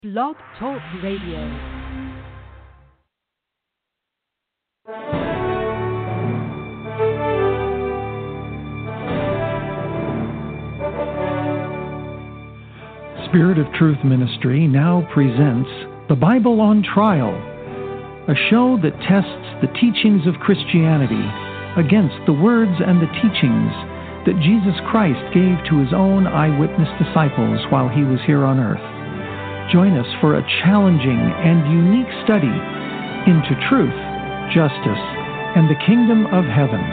Blog Talk Radio. Spirit of Truth Ministry now presents The Bible on Trial, a show that tests the teachings of Christianity against the words and the teachings that Jesus Christ gave to his own eyewitness disciples while he was here on earth. Join us for a challenging and unique study into truth, justice, and the kingdom of heaven.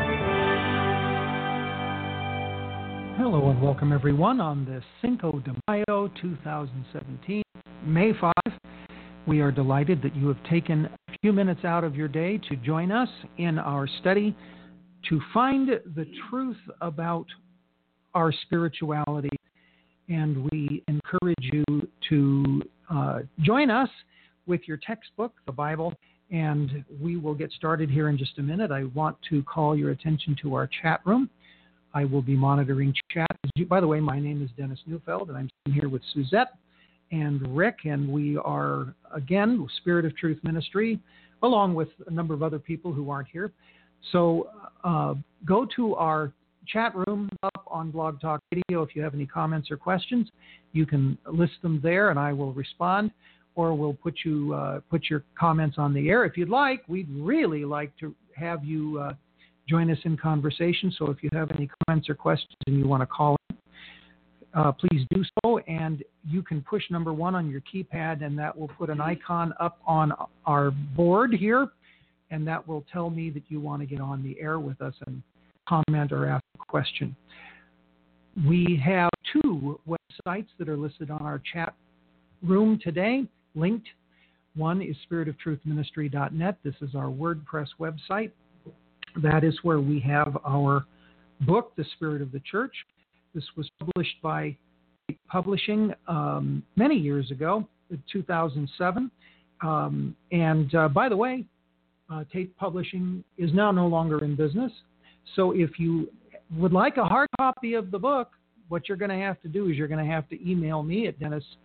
Hello and welcome everyone on this Cinco de Mayo 2017, May 5. We are delighted that you have taken a few minutes out of your day to join us in our study to find the truth about our spirituality. And we encourage you to join us with your textbook, the Bible, and we will get started here in just a minute. I want to call your attention to our chat room. I will be monitoring chat. By the way, my name is Dennis Neufeld, and I'm sitting here with Suzette and Rick, and we are, again, Spirit of Truth Ministry, along with a number of other people who aren't here. So go to our chat room up on Blog Talk Radio. If you have any comments or questions, you can list them there and I will respond, or we'll put your comments on the air. If you'd like, we'd really like to have you join us in conversation. So if you have any comments or questions and you want to call in, please do so. And you can push number 1 on your keypad, and that will put an icon up on our board here, and that will tell me that you want to get on the air with us and comment or ask a question. We have 2 websites that are listed on our chat room today, linked. One is spiritofTruthMinistry.net. This is our WordPress website. That is where we have our book, The Spirit of the Church. This was published by Tate Publishing many years ago, in 2007. By the way, Tate Publishing is now no longer in business. So if you would like a hard copy of the book, what you're going to have to do is you're going to have to email me at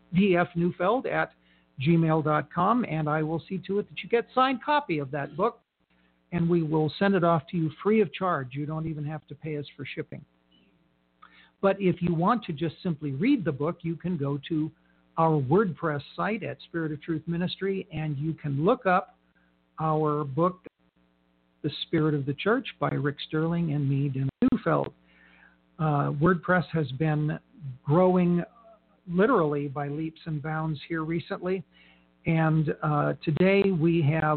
dennisdfneufeld@gmail.com, and I will see to it that you get a signed copy of that book, and we will send it off to you free of charge. You don't even have to pay us for shipping. But if you want to just simply read the book, you can go to our WordPress site at Spirit of Truth Ministry, and you can look up our book, The Spirit of the Church by Rick Sterling and me, Dennis Neufeld. WordPress has been growing literally by leaps and bounds here recently. And today we have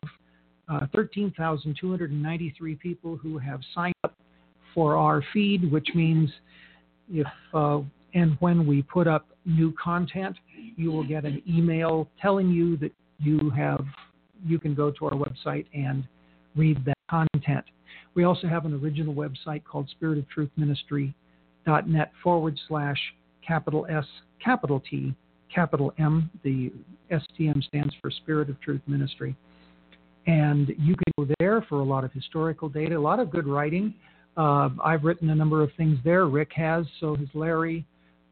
13,293 people who have signed up for our feed, which means if and when we put up new content, you will get an email telling you that you can go to our website and read that content. We also have an original website called spiritofTruthMinistry.net/S T M. The STM stands for Spirit of Truth Ministry. And you can go there for a lot of historical data, a lot of good writing. I've written a number of things there. Rick has, so has Larry.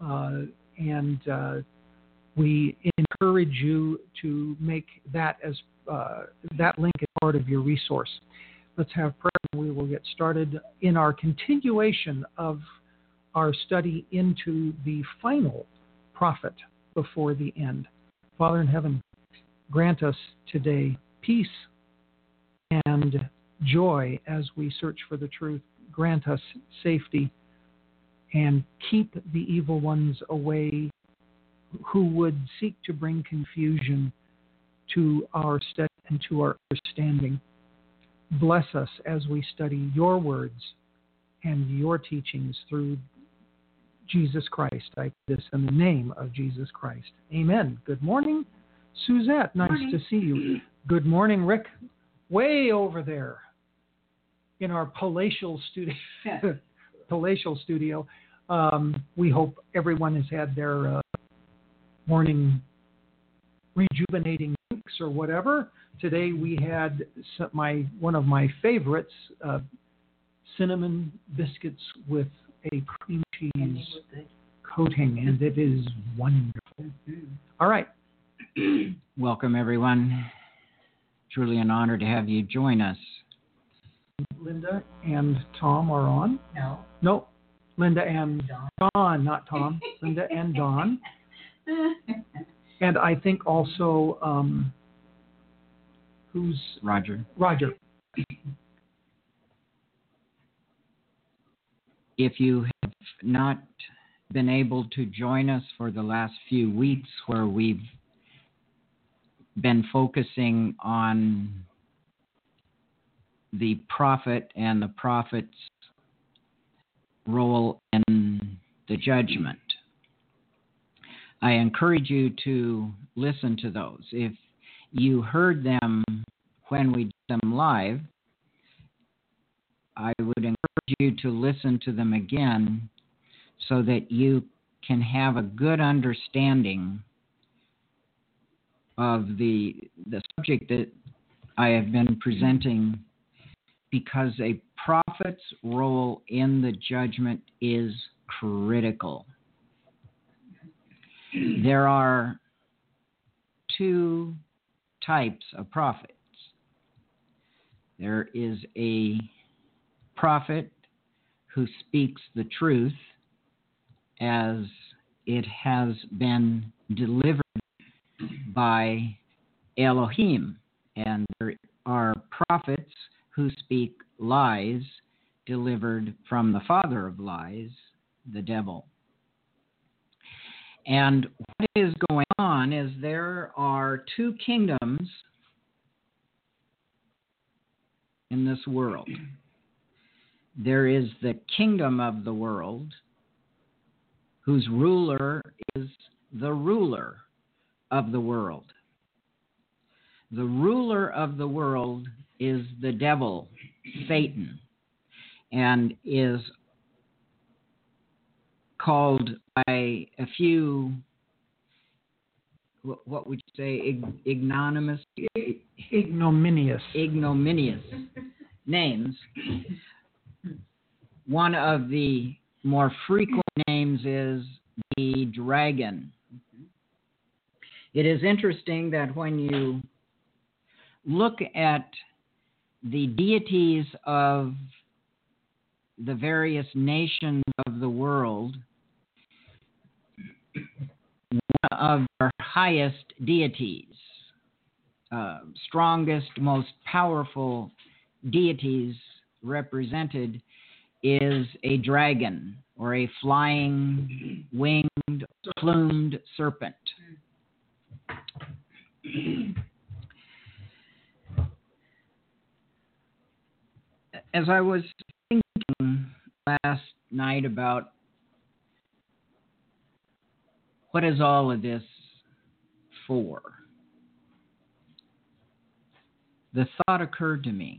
We encourage you to make that as that link as part of your resource. Let's have prayer, and we will get started in our continuation of our study into the final prophet before the end. Father in heaven, grant us today peace and joy as we search for the truth. Grant us safety and keep the evil ones away who would seek to bring confusion to our study and to our understanding. Bless us as we study your words and your teachings through Jesus Christ. I pray this in the name of Jesus Christ. Amen. Good morning, Suzette. Nice to see you. Good morning, Rick. Way over there in our palatial studio. Palatial studio. We hope everyone has had their morning rejuvenating drinks or whatever. Today we had one of my favorites, cinnamon biscuits with a cream cheese coating, and it is wonderful. All right. Welcome, everyone. Truly an honor to have you join us. Linda and Tom are on. No. Linda and Don, not Tom. Linda and Don. And I think also, who's... Roger. Roger. If you have not been able to join us for the last few weeks where we've been focusing on the prophet and the prophet's role in the judgment, I encourage you to listen to those. If you heard them when we did them live, I would encourage you to listen to them again so that you can have a good understanding of the subject that I have been presenting, because a prophet's role in the judgment is critical. There are two types of prophets. There is a prophet who speaks the truth as it has been delivered by Elohim, and there are prophets who speak lies delivered from the father of lies, the devil. And what is going on is there are two kingdoms in this world. There is the kingdom of the world, whose ruler is the ruler of the world. The ruler of the world is the devil, Satan, and is called by a few, what would you say, ignominious names. One of the more frequent names is the dragon. It is interesting that when you look at the deities of the various nations of the world, one of our highest deities, strongest, most powerful deities represented is a dragon, or a flying, winged, plumed serpent. As I was thinking last night about what is all of this for, the thought occurred to me.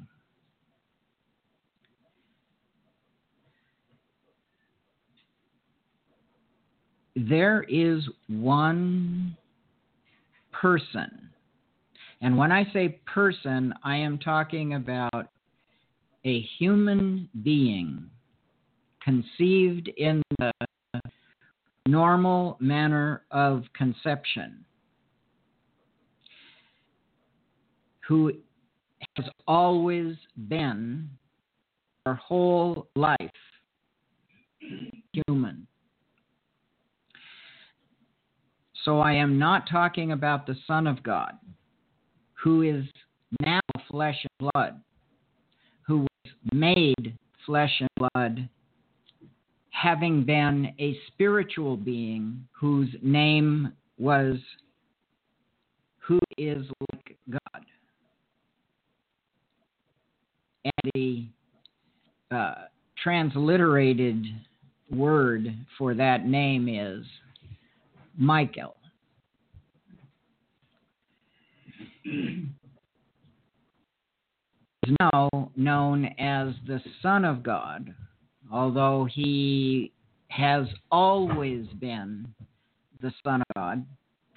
There is one person, and when I say person, I am talking about a human being conceived in the normal manner of conception, who has always been her whole life human. So I am not talking about the Son of God, who is now flesh and blood, who was made flesh and blood, having been a spiritual being whose name was Who is Like God. And the transliterated word for that name is Michael. He is now known as the Son of God, although he has always been the Son of God.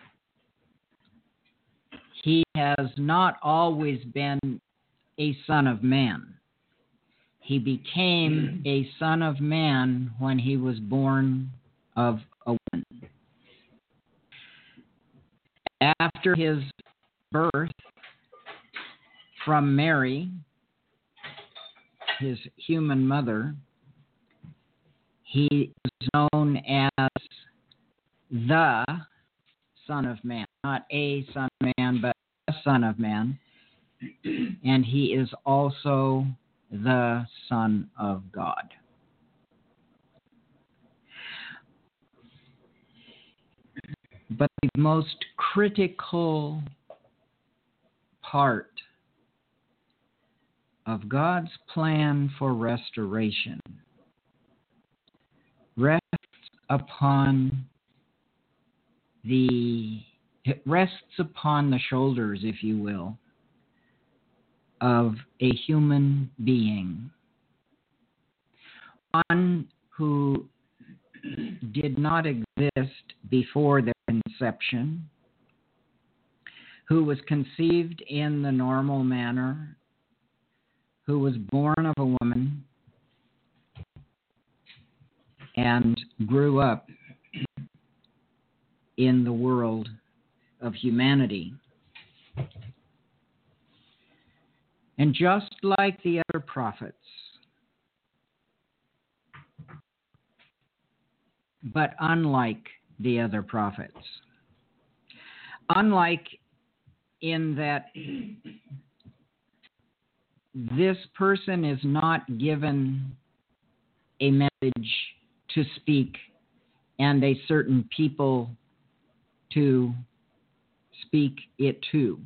He has not always been a Son of Man. He became a Son of Man when he was born of a woman. After his birth from Mary, his human mother, he is known as the Son of Man. Not a Son of Man, but the Son of Man. And he is also the Son of God. But the most critical part of God's plan for restoration rests upon the shoulders, if you will, of a human being, one who did not exist before their conception, who was conceived in the normal manner, who was born of a woman and grew up in the world of humanity. And just like the other prophets, but unlike the other prophets, unlike in that this person is not given a message to speak and a certain people to speak it to.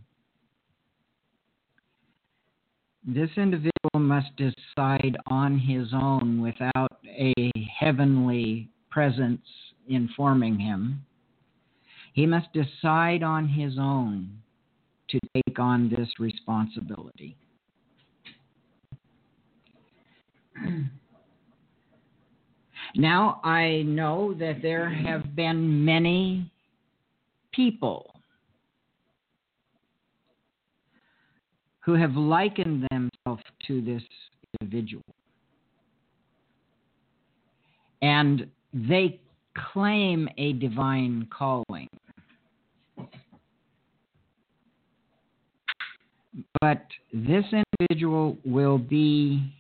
This individual must decide on his own without a heavenly presence informing him. He must decide on his own to take on this responsibility. Now, I know that there have been many people who have likened themselves to this individual. And they claim a divine calling. But this individual will be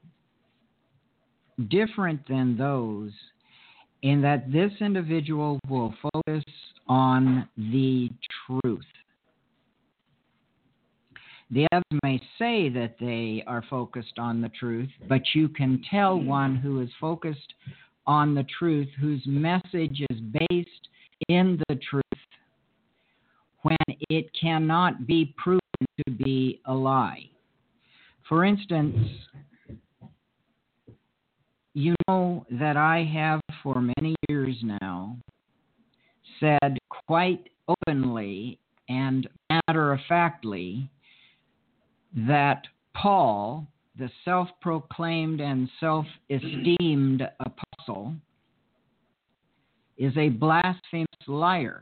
different than those in that this individual will focus on the truth. The others may say that they are focused on the truth, but you can tell one who is focused on the truth, whose message is based in the truth, when it cannot be proven to be a lie. For instance, you know that I have for many years now said quite openly and matter-of-factly that Paul, the self-proclaimed and self-esteemed apostle, is a blasphemous liar,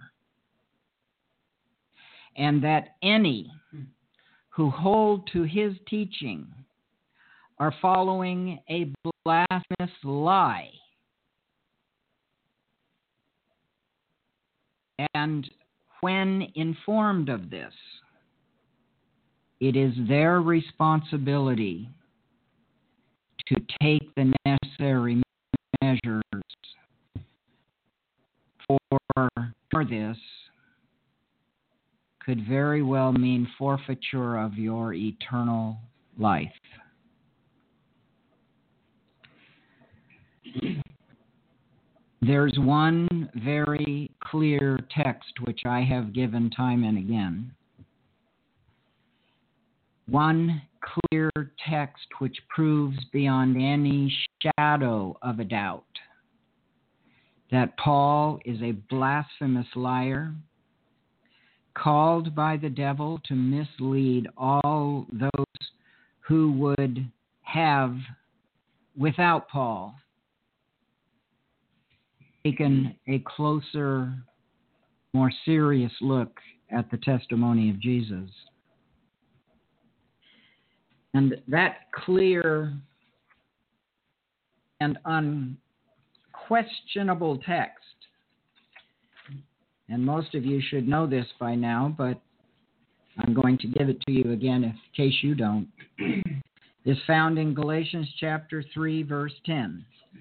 and that any who hold to his teaching are following a blasphemous lie. And when informed of this, it is their responsibility to take the necessary measures for this could very well mean forfeiture of your eternal life. There's one very clear text which I have given time and again. One clear text which proves beyond any shadow of a doubt that Paul is a blasphemous liar, called by the devil to mislead all those who would have, without Paul, taken a closer, more serious look at the testimony of Jesus. And that clear and unquestionable text and most of you should know this by now, but I'm going to give it to you again in case you don't, is found in Galatians chapter 3, verse 10.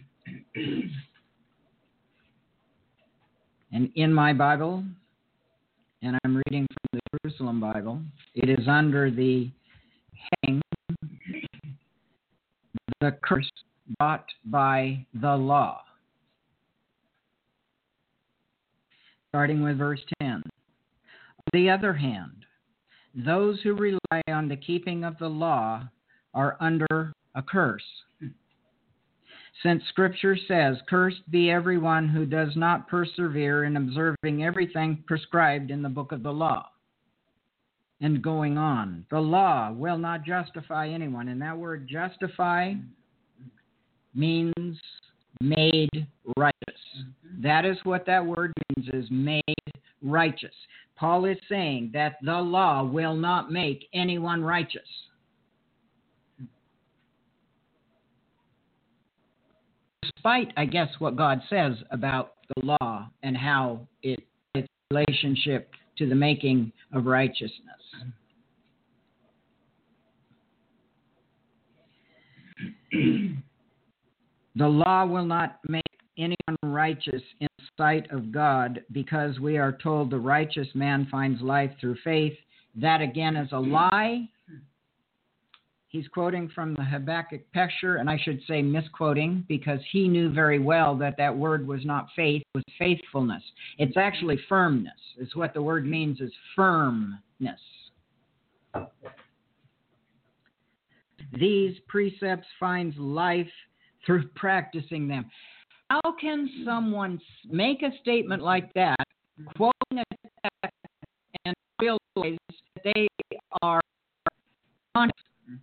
And in my Bible, and I'm reading from the Jerusalem Bible, it is under the heading, the curse brought by the law. Starting with verse 10. On the other hand, those who rely on the keeping of the law are under a curse. Since Scripture says, "Cursed be everyone who does not persevere in observing everything prescribed in the book of the law." And going on, the law will not justify anyone. And that word justify means made righteous. That is what that word means, is made righteous. Paul is saying that the law will not make anyone righteous. Despite, I guess, what God says about the law and how its relationship to the making of righteousness. The law will not make anyone righteous in sight of God, because we are told the righteous man finds life through faith. That again is a lie. He's quoting from the Habakkuk Pesher, and I should say misquoting, because he knew very well that that word was not faith, it was faithfulness. It's actually firmness, is what the word means, is firmness. These precepts finds life through practicing them. How can someone make a statement like that, quoting a text, and realize that they are honest?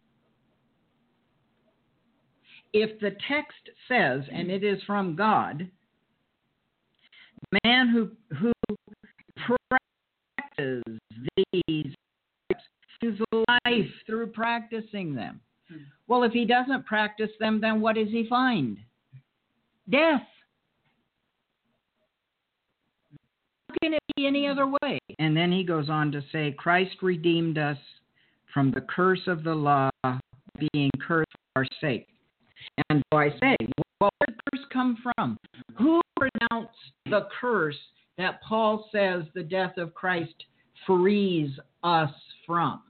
If the text says, and it is from God, the man who practices these is life through practicing them. Well, if he doesn't practice them, then what does he find? Death. How can it be any other way? And then he goes on to say, Christ redeemed us from the curse of the law, being cursed for our sake. And so I say, well, where did the curse come from? Who pronounced the curse that Paul says the death of Christ frees us from?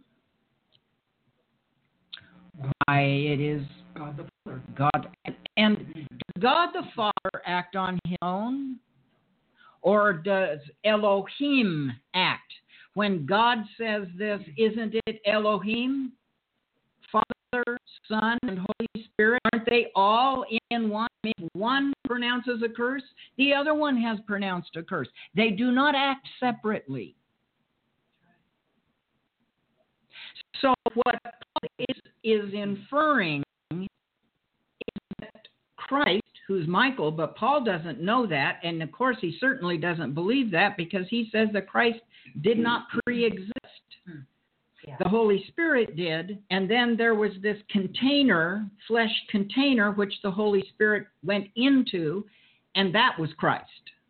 Why, it is God the Father. God. And does God the Father act on his own? Or does Elohim act? When God says this, isn't it Elohim? Father, Son, and Holy Spirit, aren't they all in one? If one pronounces a curse, the other one has pronounced a curse. They do not act separately. So what Paul is inferring is that Christ, who's Michael, but Paul doesn't know that, and of course he certainly doesn't believe that, because he says that Christ did not pre-exist. Yeah. The Holy Spirit did, and then there was this container, flesh container, which the Holy Spirit went into, and that was Christ.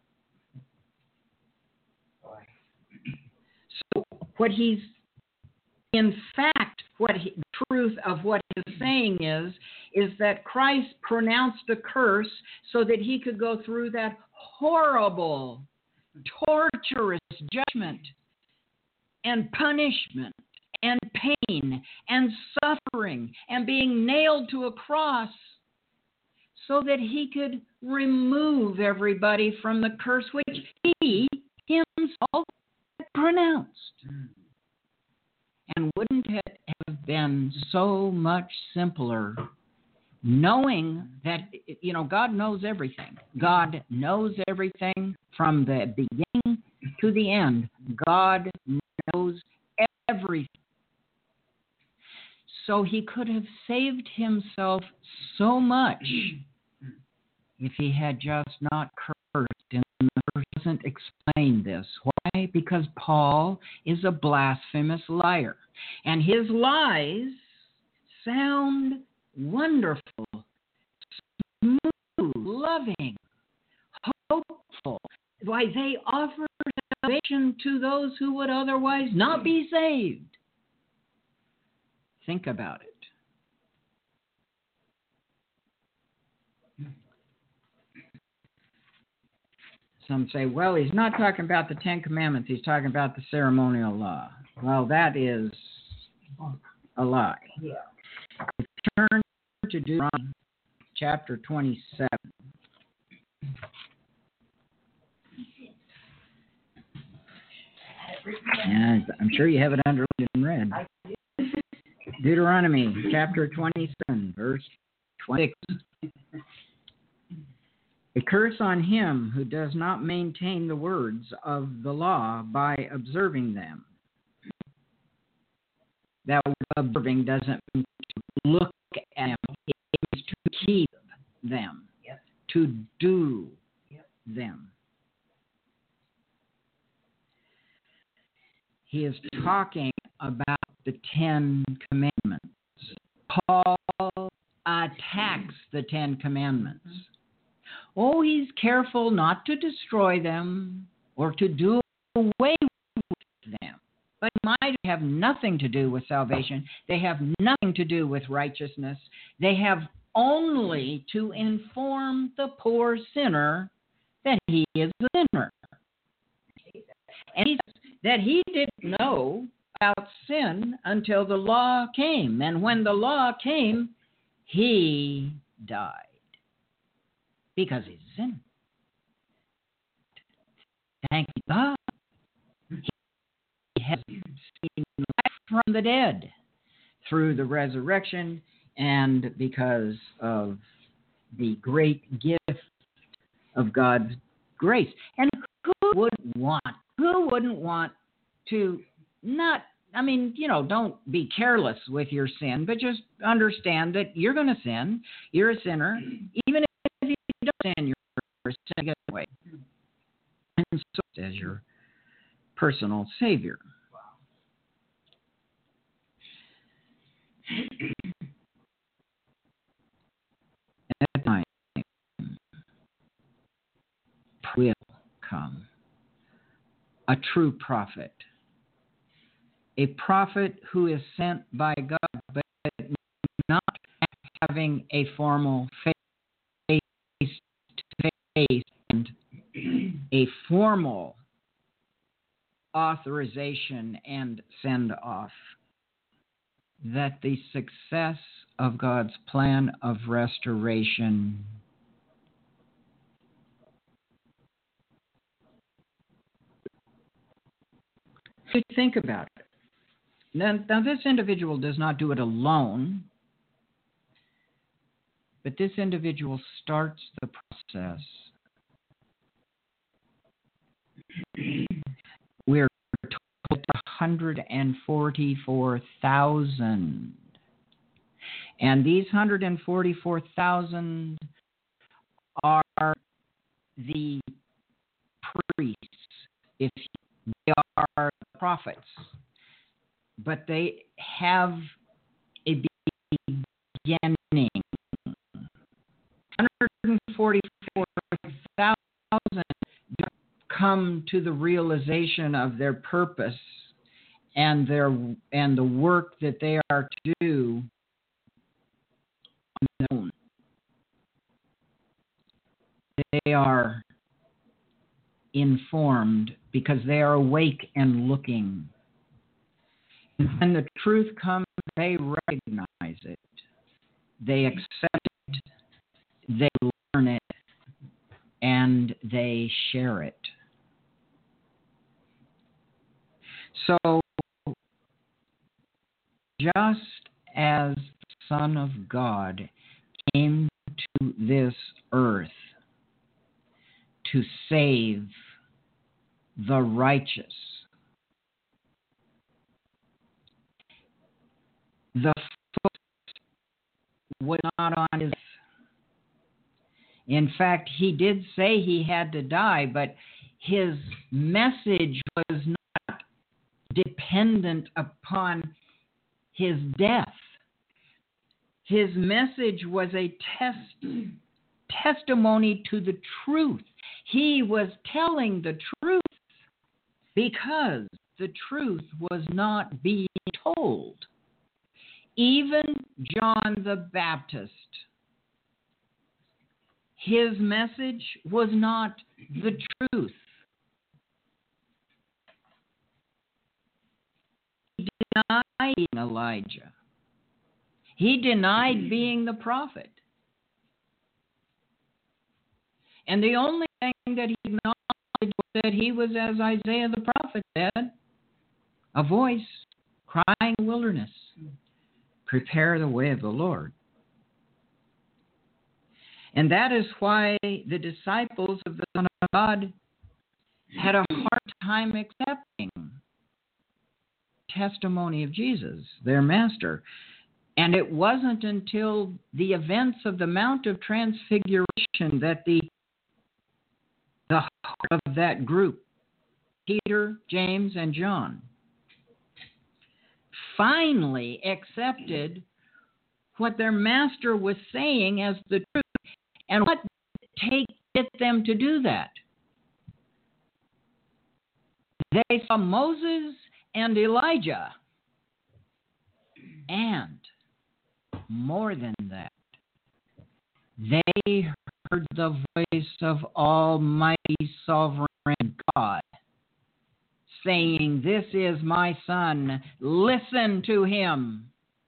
So what he's, in fact, the truth of what he's saying is that Christ pronounced a curse so that he could go through that horrible, torturous judgment and punishment and pain and suffering and being nailed to a cross so that he could remove everybody from the curse which he himself had pronounced. And wouldn't it have been so much simpler knowing that, God knows everything. God knows everything from the beginning to the end. God knows everything. So he could have saved himself so much if he had just not cursed. And the verse doesn't explain this. Why? Because Paul is a blasphemous liar. And his lies sound wonderful, smooth, loving, hopeful. Why, they offer salvation to those who would otherwise not be saved. Think about it. Some say, well, he's not talking about the Ten Commandments. He's talking about the ceremonial law. Well, that is a lie. Yeah. Turn to Deuteronomy chapter 27. And I'm sure you have it underlined in red. Deuteronomy chapter 27, verse 26. A curse on him who does not maintain the words of the law by observing them. That word observing doesn't mean to look at them. It means to keep them, to do them. He is talking about the Ten Commandments. Paul attacks the Ten Commandments. Oh, he's careful not to destroy them or to do away with them. But they might have nothing to do with salvation. They have nothing to do with righteousness. They have only to inform the poor sinner that he is a sinner. And he says that he didn't know about sin until the law came. And when the law came, he died. Because he's a sinner. Thank God. He has seen life from the dead through the resurrection and because of the great gift of God's grace. And who wouldn't want to not, don't be careless with your sin, but just understand that you're going to sin. You're a sinner. Even if you don't sin, you're a sinner anyway. And so as your personal Savior. At that time will come a true prophet, a prophet who is sent by God, but not having a formal face-to-face and a formal authorization and send-off, that the success of God's plan of restoration think about it. Now, this individual does not do it alone, but this individual starts the process. We're told 144,000. And these 144,000 are the priests, if they are the prophets. But they have a beginning. 144,000 come to the realization of their purpose and the work that they are to do on their own. They are informed because they are awake and looking. And when the truth comes, they recognize it. They accept it. They learn it. And they share it. So, just as the Son of God came to this earth to save the righteous, the focus was not on his. In fact, he did say he had to die, but his message was not dependent upon his death. His message was a testimony to the truth. He was telling the truth. because the truth was not being told. Even John the Baptist, his message was not the truth. He denied being Elijah. He denied being the prophet. And the only thing that he acknowledged was that he was, as Isaiah the prophet said, a voice crying in the wilderness, prepare the way of the Lord. And that is why the disciples of the Son of God had a hard time accepting the testimony of Jesus, their master. And it wasn't until the events of the Mount of Transfiguration that the heart of that group, Peter, James, and John, finally accepted what their master was saying as the truth. And what did it get them to do that? They saw Moses and Elijah. And more than that, they heard the voice of Almighty Sovereign God saying, "This is my Son, listen to him."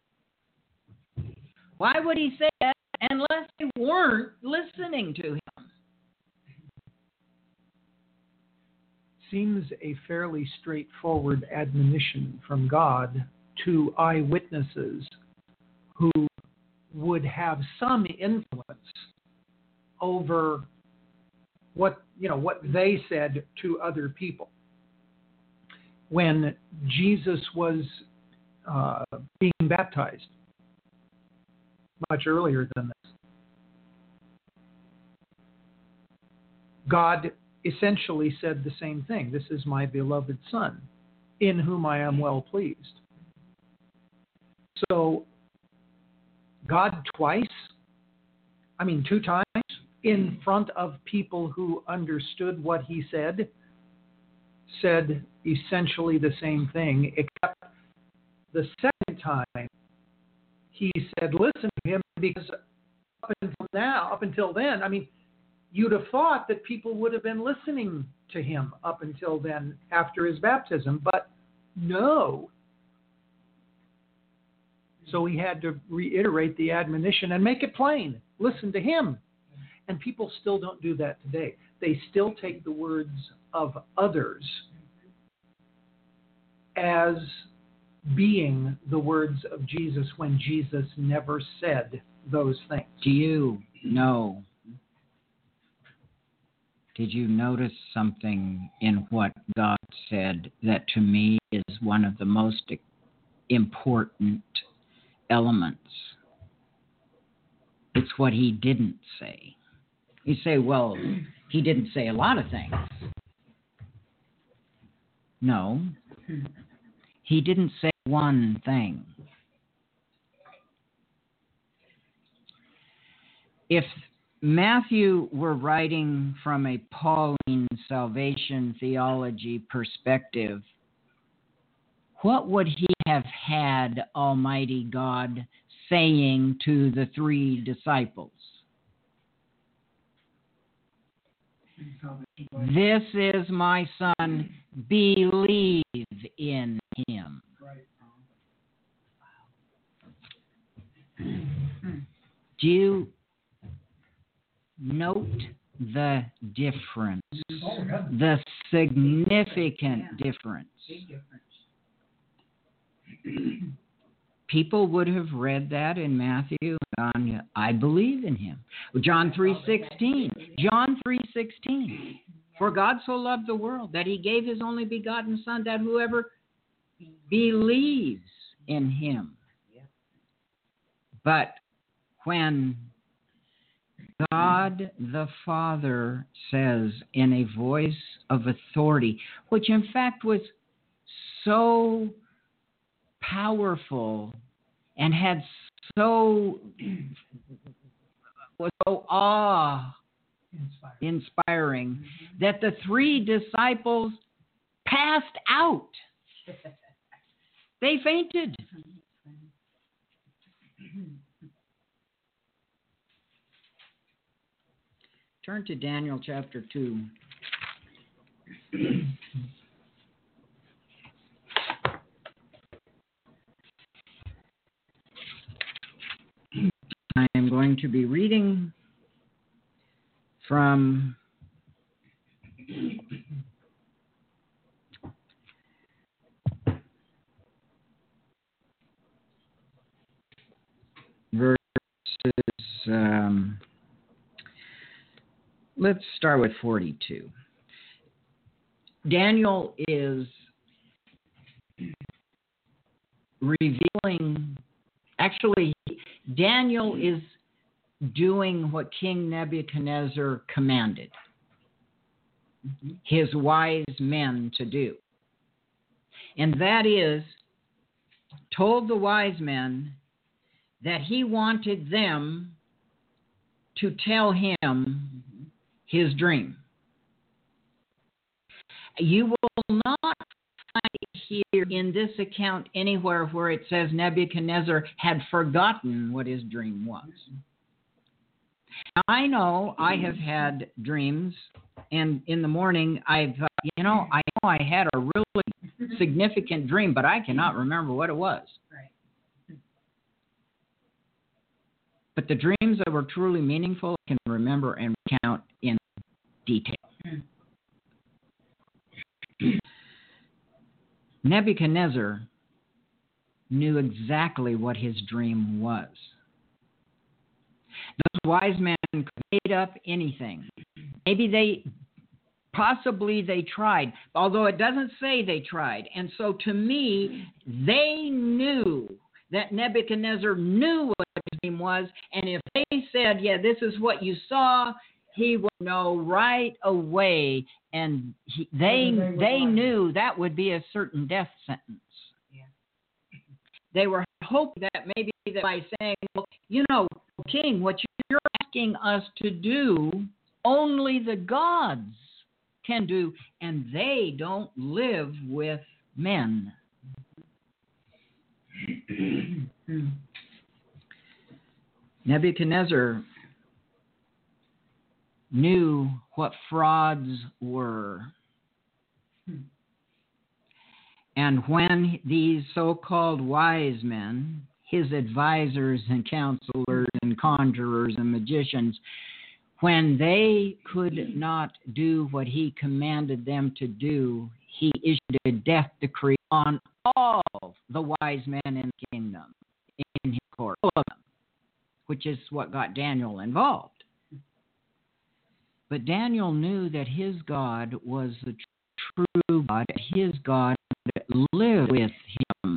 Why would he say that unless they weren't listening to him? Seems a fairly straightforward admonition from God to eyewitnesses who would have some influence over what they said to other people. When Jesus was being baptized, much earlier than this, God essentially said the same thing. This is my beloved Son, in whom I am well pleased. So God two times, in front of people who understood what he said essentially the same thing, except the second time he said, listen to him, because up until then, you'd have thought that people would have been listening to him up until then after his baptism, but no. So he had to reiterate the admonition and make it plain. Listen to him. And people still don't do that today. They still take the words of others as being the words of Jesus when Jesus never said those things. Do you know? Did you notice something in what God said that to me is one of the most important elements? It's what he didn't say. You say, well, he didn't say a lot of things. No, he didn't say one thing. If Matthew were writing from a Pauline salvation theology perspective, what would he have had Almighty God saying to the three disciples? This is my Son, believe in him. Do you note the difference, the significant difference? People would have read that in Matthew and gone, I believe in him. John 3:16. John 3:16. For God so loved the world that he gave his only begotten Son, that whoever believes in him. But when God the Father says in a voice of authority, which in fact was so powerful and was so awe-inspiring, that the three disciples passed out. They fainted. Turn to Daniel chapter 2. I am going to be reading from verses, let's start with 42. Daniel is revealing, actually, Daniel is doing what King Nebuchadnezzar commanded his wise men to do. And that is, told the wise men that he wanted them to tell him his dream. You will not find here in this account anywhere where it says Nebuchadnezzar had forgotten what his dream was. Now, I know I have had dreams, and in the morning I know I had a really significant dream, but I cannot remember what it was. Right. But the dreams that were truly meaningful, I can remember and recount in detail. Nebuchadnezzar knew exactly what his dream was. Those wise men could made up anything. Possibly they tried, although it doesn't say they tried. And so to me, they knew that Nebuchadnezzar knew what his dream was, and if they said, yeah, this is what you saw, he would know right away, and they knew that would be a certain death sentence. Yeah. They were hoping that maybe that by saying, well, King, what you're asking us to do, only the gods can do, and they don't live with men. Nebuchadnezzar knew what frauds were. And when these so-called wise men, his advisors and counselors and conjurers and magicians, when they could not do what he commanded them to do, he issued a death decree on all the wise men in the kingdom, in his court, all of them, which is what got Daniel involved. But Daniel knew that his God was the true God, his God lived with him.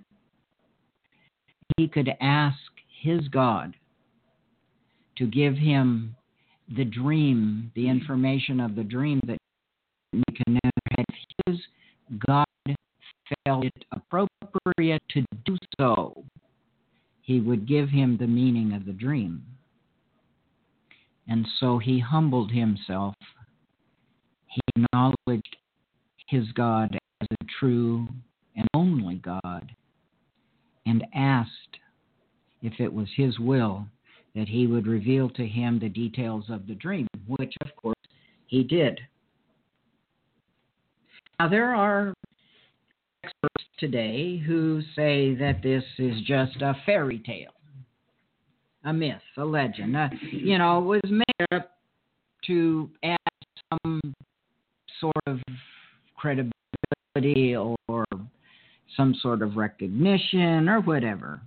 He could ask his God to give him the dream, the information of the dream that Nebuchadnezzar had. His God felt it appropriate to do so, he would give him the meaning of the dream. And so he humbled himself. He acknowledged his God as a true and only God, and asked if it was his will that he would reveal to him the details of the dream, which, of course, he did. Now, there are experts today who say that this is just a fairy tale, a myth, a legend. It was made up to add some sort of credibility or some sort of recognition or whatever.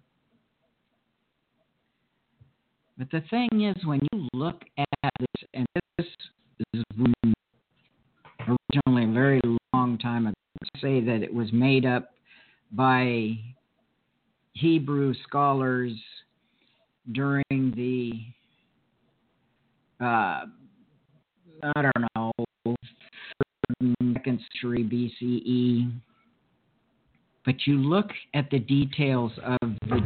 But the thing is, when you look at this, and this is originally a very long time ago, say that it was made up by Hebrew scholars during the, 2nd century BCE. But you look at the details of the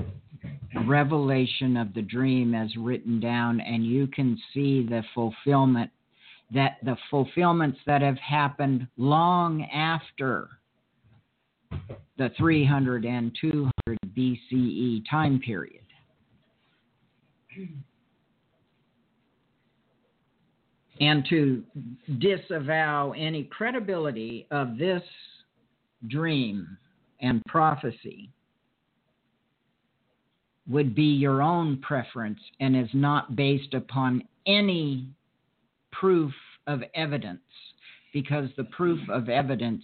revelation of the dream as written down, and you can see the fulfillment that the fulfillments that have happened long after the 300 and 200 BCE time period. And to disavow any credibility of this dream and prophecy would be your own preference and is not based upon any proof of evidence, because the proof of evidence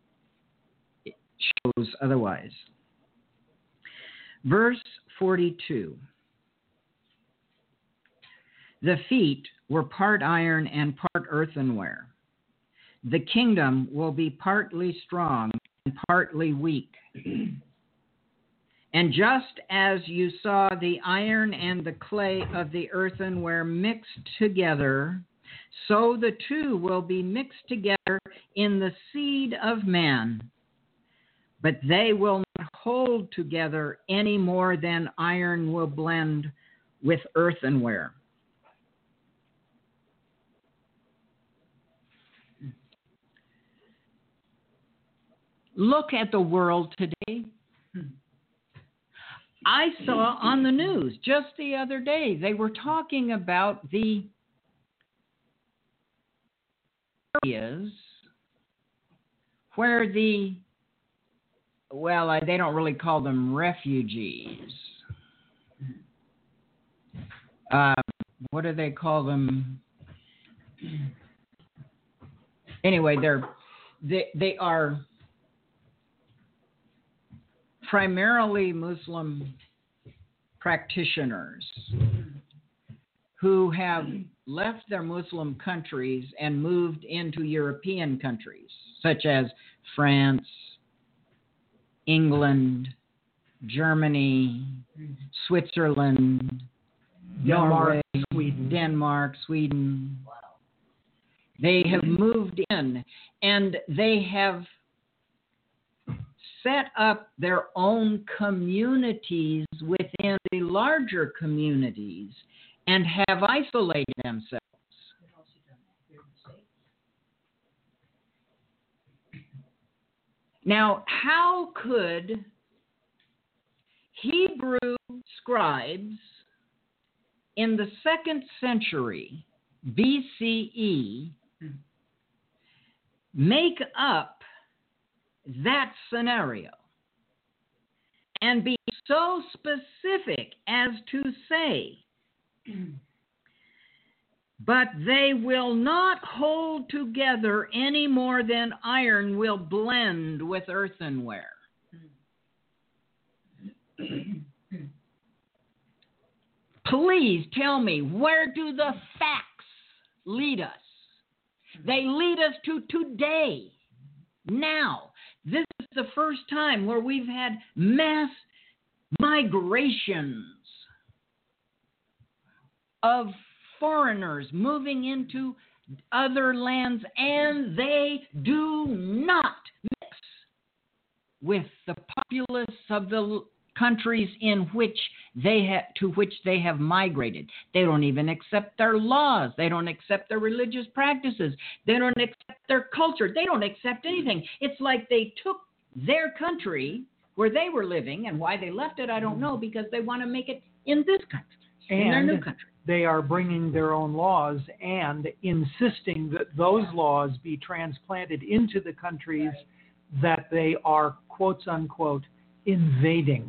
shows otherwise. Verse 42. The feet were part iron and part earthenware. The kingdom will be partly strong and partly weak. And just as you saw the iron and the clay of the earthenware mixed together, so the two will be mixed together in the seed of man. But they will not hold together any more than iron will blend with earthenware. Look at the world today. I saw on the news just the other day, they were talking about the areas where they don't really call them refugees. What do they call them? Anyway, they are primarily Muslim practitioners who have left their Muslim countries and moved into European countries, such as France, England, Germany, Switzerland, Norway, Denmark, Sweden. Wow. They have moved in, and they have set up their own communities within the larger communities and have isolated themselves. Now, how could Hebrew scribes in the 2nd century BCE make up that scenario and be so specific as to say, but they will not hold together any more than iron will blend with earthenware? Please tell me, where do the facts lead us? They lead us to today, now. This is the first time where we've had mass migrations of foreigners moving into other lands, and they do not mix with the populace of the countries in which to which they have migrated. They don't even accept their laws. They don't accept their religious practices. They don't accept their culture. They don't accept anything. It's like they took their country where they were living, and why they left it, I don't know, because they want to make it in this country, in their new country. They are bringing their own laws and insisting that those laws be transplanted into the countries that they are, quotes unquote, invading.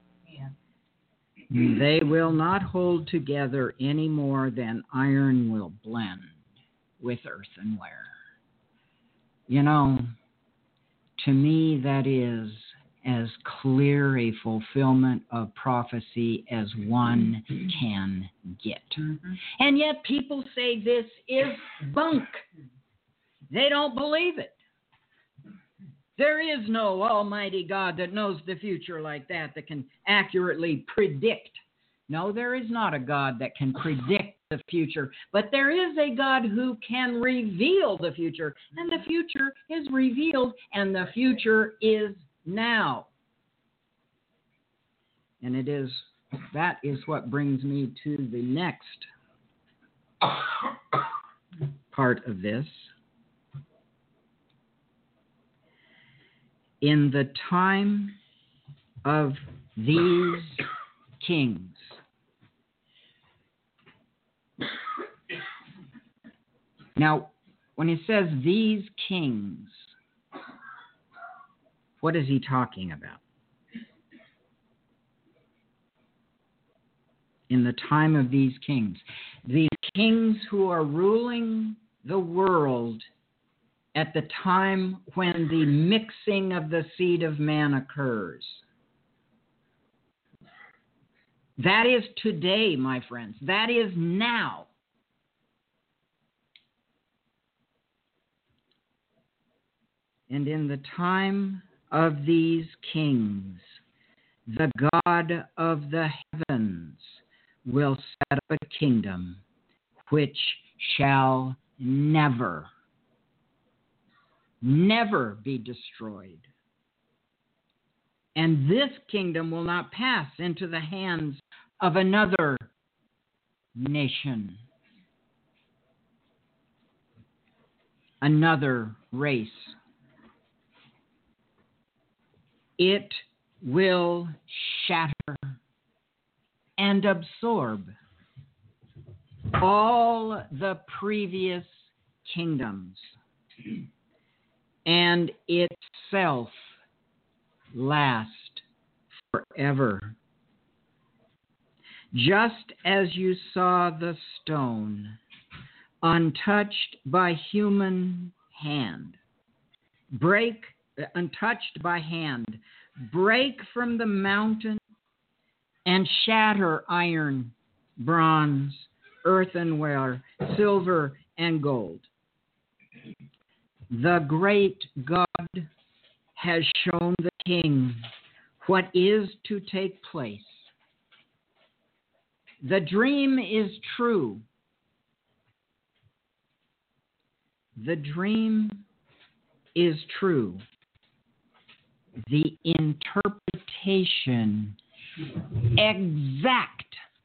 They will not hold together any more than iron will blend with earthenware. You know, to me, that is as clear a fulfillment of prophecy as one can get. And yet people say this is bunk. They don't believe it. There is no almighty God that knows the future like that can accurately predict. No, there is not a God that can predict the future, but there is a God who can reveal the future, and the future is revealed, and the future is now. And that is what brings me to the next part of this. In the time of these kings, now, when he says these kings, what is he talking about? In the time of these kings who are ruling the world at the time when the mixing of the seed of man occurs. That is today, my friends. That is now. And in the time of these kings, the God of the heavens will set up a kingdom which shall never be destroyed. And this kingdom will not pass into the hands of another nation, another race. It will shatter and absorb all the previous kingdoms and itself last forever. Just as you saw the stone, untouched by human hand, untouched by hand, break from the mountain and shatter iron, bronze, earthenware, silver, and gold. The great God has shown the king what is to take place. The dream is true. The dream is true. The interpretation exact.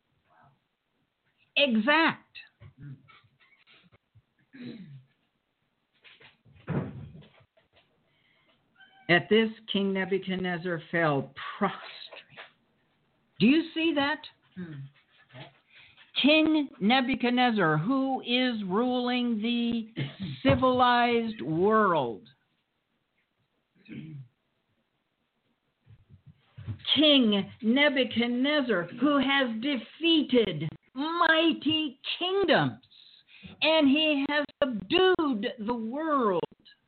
At this, King Nebuchadnezzar fell prostrate. Do you see that? King Nebuchadnezzar, who is ruling the civilized world. King Nebuchadnezzar, who has defeated mighty kingdoms, and he has subdued the world,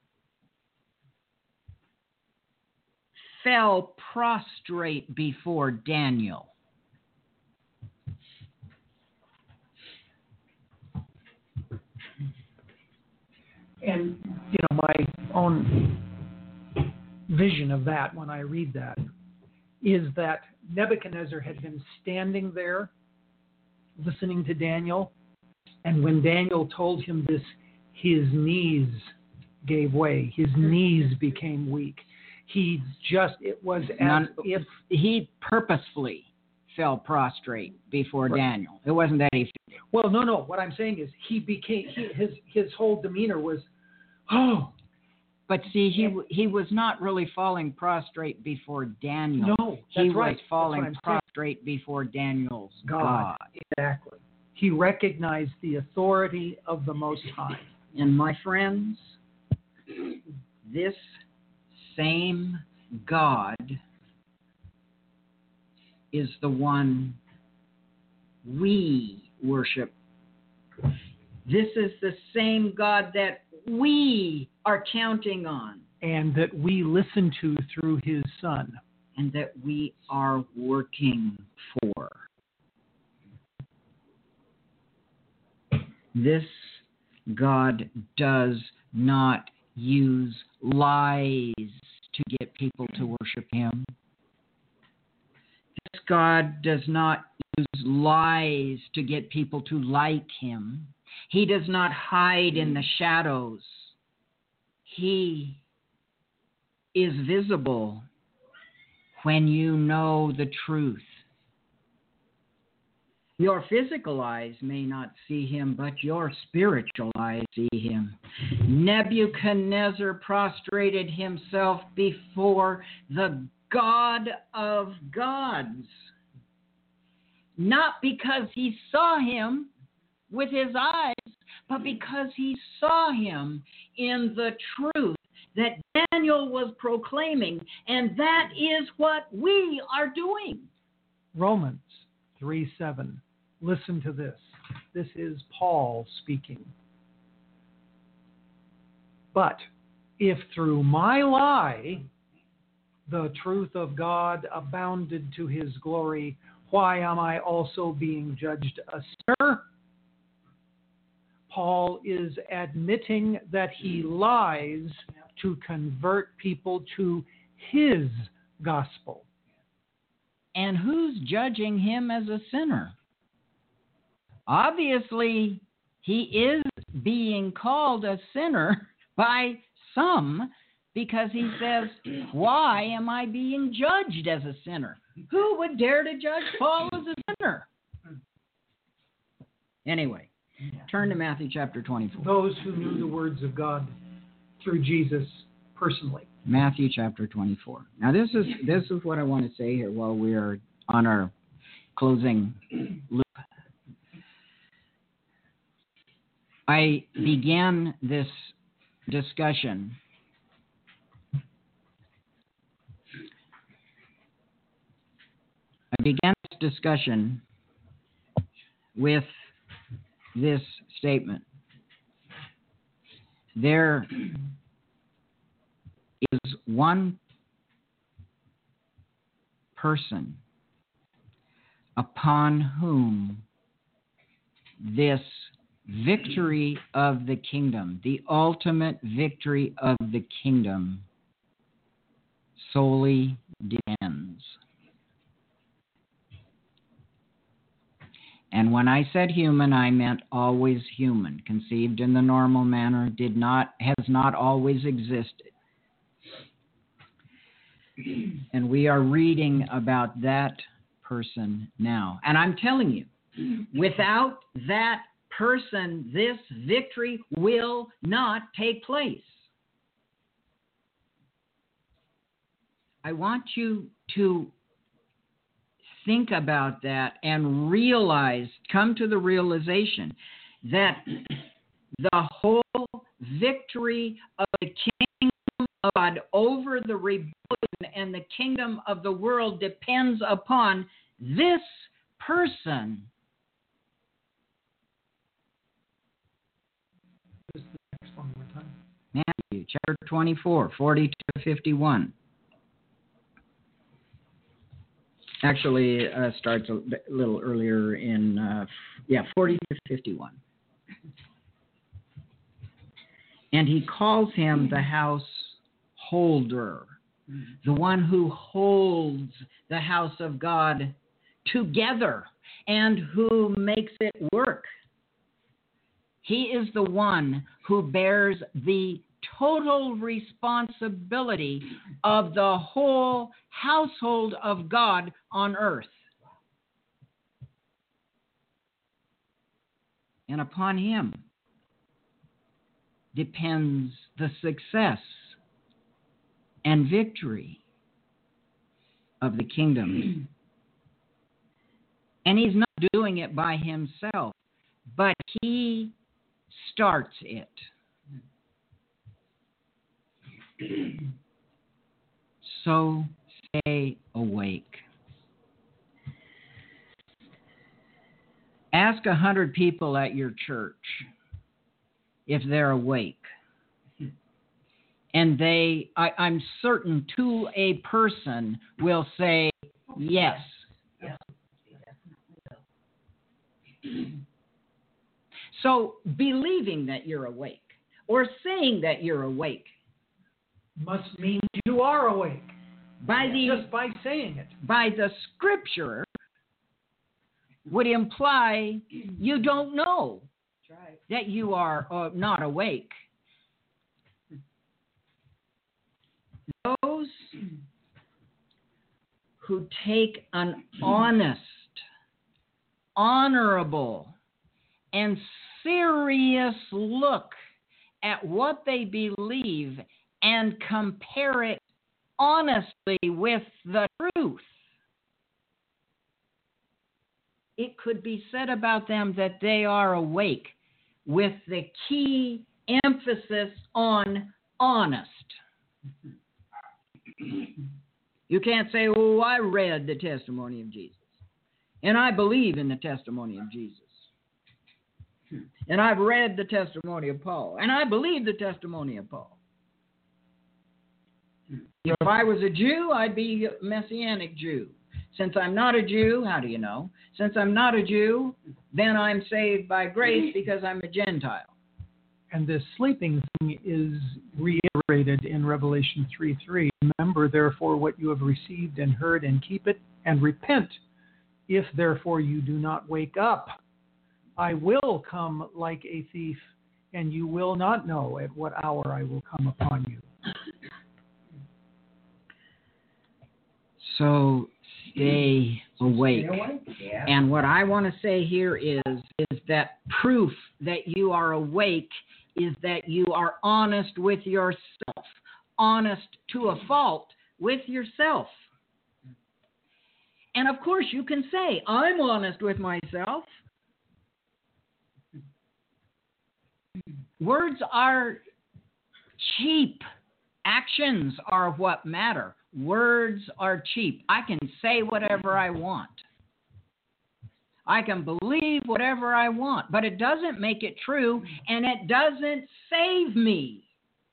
fell prostrate before Daniel. And, my own vision of that when I read that is that Nebuchadnezzar had been standing there listening to Daniel, and when Daniel told him this, his knees gave way. His knees became weak. It was as if he purposefully fell prostrate before Daniel. It wasn't that he... Well, no. What I'm saying is his whole demeanor was, oh. But see, he was not really falling prostrate before Daniel. No, that's right. He was falling prostrate before Daniel's God. Exactly. He recognized the authority of the Most High. And my friends, this same God is the one we worship. This is the same God that we are counting on. And that we listen to through his Son. And that we are working for. This God does not use lies to get people to worship him. This God does not use lies to get people to like him. He does not hide in the shadows. He is visible when you know the truth. Your physical eyes may not see him, but your spiritual eyes see him. Nebuchadnezzar prostrated himself before the God of gods, not because he saw him with his eyes, but because he saw him in the truth that Daniel was proclaiming, and that is what we are doing. Romans 3:7. Listen to this. This is Paul speaking. But if through my lie the truth of God abounded to his glory, why am I also being judged a sinner? Paul is admitting that he lies to convert people to his gospel. And who's judging him as a sinner? Obviously, he is being called a sinner by some because he says, why am I being judged as a sinner? Who would dare to judge Paul as a sinner? Anyway, turn to Matthew chapter 24. Those who knew the words of God through Jesus personally. Matthew chapter 24. Now this is what I want to say here while we are on our closing loop. I began this discussion with this statement. There is one person upon whom this victory of the kingdom, the ultimate victory of the kingdom, solely depends. And when I said human, I meant always human, conceived in the normal manner, has not always existed. And we are reading about that person now. And I'm telling you, without that person, this victory will not take place. I want you to think about that and come to the realization that the whole victory of the kingdom of God over the rebellion and the kingdom of the world depends upon this person. One more time. Matthew chapter 24, 40 to 51. Actually, starts a little earlier in, 40 to 51. And he calls him the householder, the one who holds the house of God together and who makes it work. He is the one who bears the total responsibility of the whole household of God on earth. And upon him depends the success and victory of the kingdom. And he's not doing it by himself, but he starts it. So stay awake. Ask 100 people at your church if they're awake. And I'm certain to a person will say yes. So believing that you're awake or saying that you're awake must mean you are awake. Just by saying it. By the scripture would imply you don't know that you are not awake. Those who take an honest honorable and serious look at what they believe and compare it honestly with the truth, it could be said about them that they are awake, with the key emphasis on honest. You can't say, oh, I read the testimony of Jesus, and I believe in the testimony of Jesus, and I've read the testimony of Paul, and I believe the testimony of Paul. If I was a Jew, I'd be a Messianic Jew. Since I'm not a Jew, how do you know? Since I'm not a Jew, then I'm saved by grace because I'm a Gentile. And this sleeping thing is reiterated in Revelation 3:3. Remember, therefore, what you have received and heard, and keep it, and repent. If, therefore, you do not wake up, I will come like a thief, and you will not know at what hour I will come upon you. So stay awake. Yeah. And what I want to say here is that proof that you are awake is that you are honest with yourself, honest to a fault with yourself. And of course you can say, I'm honest with myself. Words are cheap. Actions are what matter. Words are cheap. I can say whatever I want. I can believe whatever I want, but it doesn't make it true, and it doesn't save me.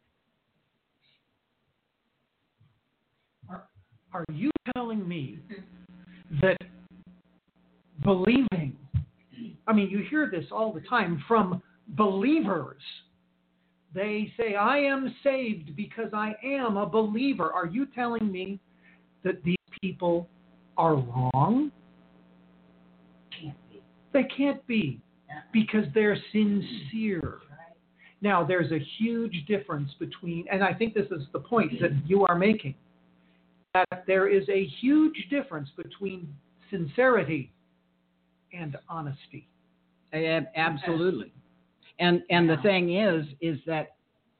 Are you telling me that believing, I mean, you hear this all the time from believers. They say, I am saved because I am a believer. Are you telling me that these people are wrong? Can't be. They can't be, because they're sincere. Now, there's a huge difference between, and I think this is the point that you are making, that there is a huge difference between sincerity and honesty. Absolutely. And the thing is that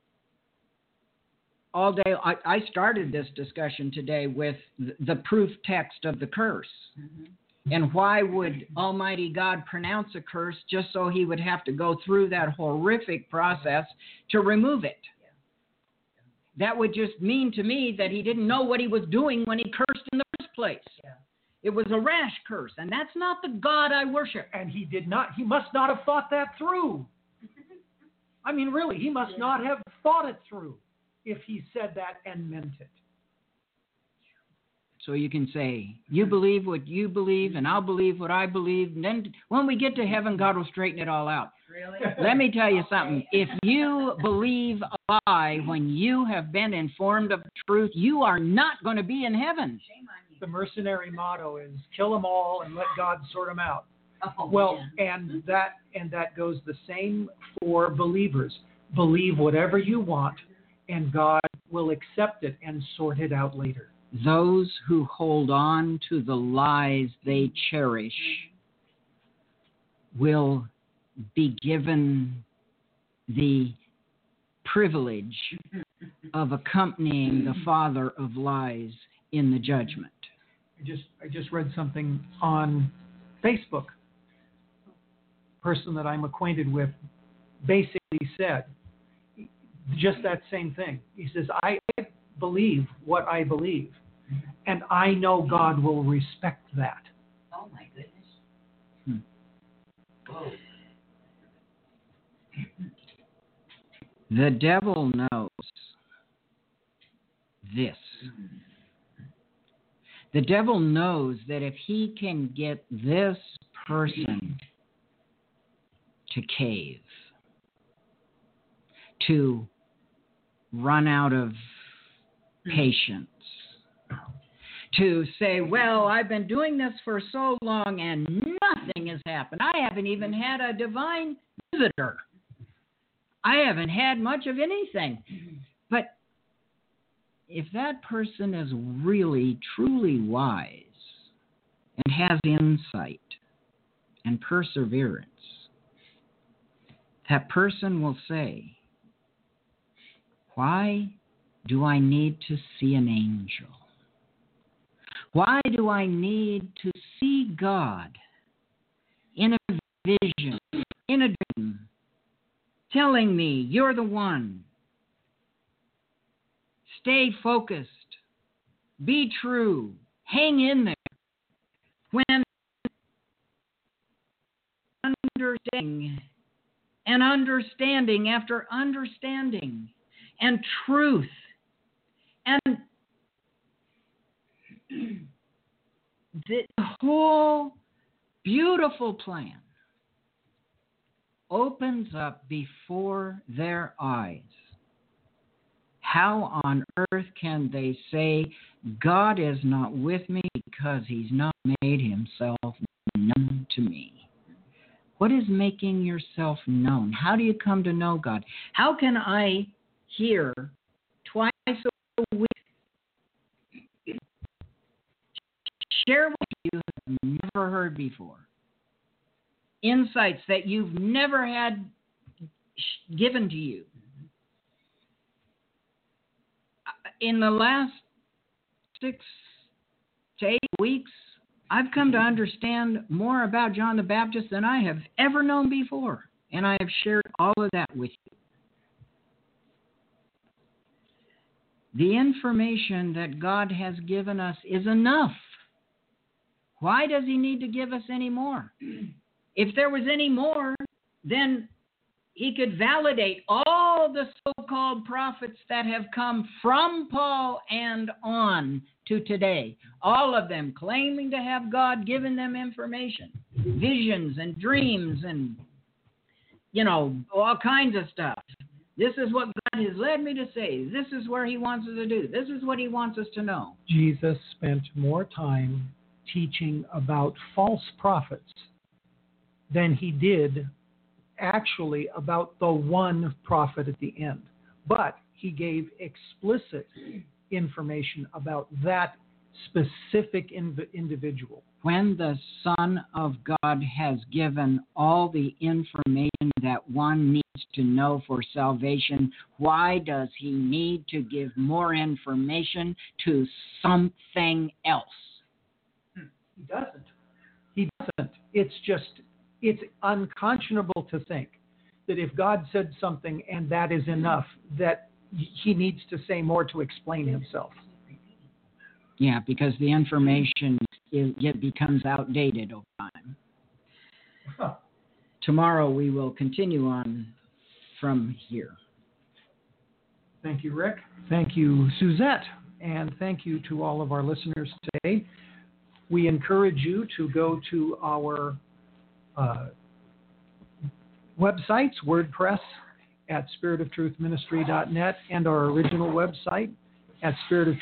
all day, I started this discussion today with the proof text of the curse. Mm-hmm. And why would Almighty God pronounce a curse just so he would have to go through that horrific process to remove it? That would just mean to me that he didn't know what he was doing when he cursed in the first place. Yeah. It was a rash curse, and that's not the God I worship. And he must not have thought that through. I mean, really, he must not have thought it through if he said that and meant it. So you can say, you believe what you believe, and I'll believe what I believe. And then when we get to heaven, God will straighten it all out. Really? Let me tell you something. If you believe a lie when you have been informed of the truth, you are not going to be in heaven. Shame on you. The mercenary motto is kill them all and let God sort them out. Oh, Well, yeah. and that goes the same for believers. Believe whatever you want, and God will accept it and sort it out later. Those who hold on to the lies they cherish will be given the privilege of accompanying the father of lies in the judgment. I just read something on Facebook. A person that I'm acquainted with basically said just that same thing. He says, I believe what I believe, and I know God will respect that. Oh, my goodness. Whoa. The devil knows this. The devil knows that if he can get this person to cave, to run out of patience, to say, well, I've been doing this for so long and nothing has happened. I haven't even had a divine visitor. I haven't had much of anything. But if that person is really, truly wise and has insight and perseverance, that person will say, why do I need to see an angel? Why do I need to see God in a vision, in a dream, telling me you're the one? Stay focused. Be true. Hang in there. When understanding after understanding and truth and the whole beautiful plan opens up before their eyes, how on earth can they say, God is not with me because he's not made himself known to me? What is making yourself known? How do you come to know God? How can I hear twice a week? Share what you have never heard before. Insights that you've never had given to you. In the last 6 to 8 weeks, I've come to understand more about John the Baptist than I have ever known before, and I have shared all of that with you. The information that God has given us is enough. Why does he need to give us any more? If there was any more, then he could validate all the so-called prophets that have come from Paul and on to today. All of them claiming to have God given them information, visions and dreams and, all kinds of stuff. This is what God has led me to say. This is where he wants us to do. This is what he wants us to know. Jesus spent more time teaching about false prophets than he did actually about the one prophet at the end. But he gave explicit information about that specific individual. When the Son of God has given all the information that one needs to know for salvation, why does he need to give more information to something else? He doesn't. He doesn't. It's unconscionable to think that if God said something and that is enough, that he needs to say more to explain himself. Yeah, because the information becomes outdated over time. Huh. Tomorrow we will continue on from here. Thank you, Rick. Thank you, Suzette. And thank you to all of our listeners today. We encourage you to go to our websites, WordPress at spiritoftruthministry.net and our original website at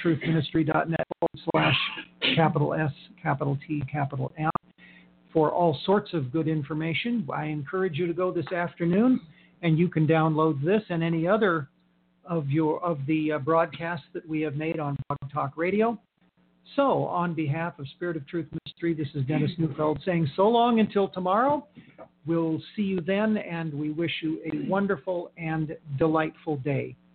spiritoftruthministry.net/S, T, for all sorts of good information. I encourage you to go this afternoon, and you can download this and any other of the broadcasts that we have made on Blog Talk Radio. So, on behalf of Spirit of Truth Ministry, this is Dennis Neufeld saying so long until tomorrow. We'll see you then, and we wish you a wonderful and delightful day.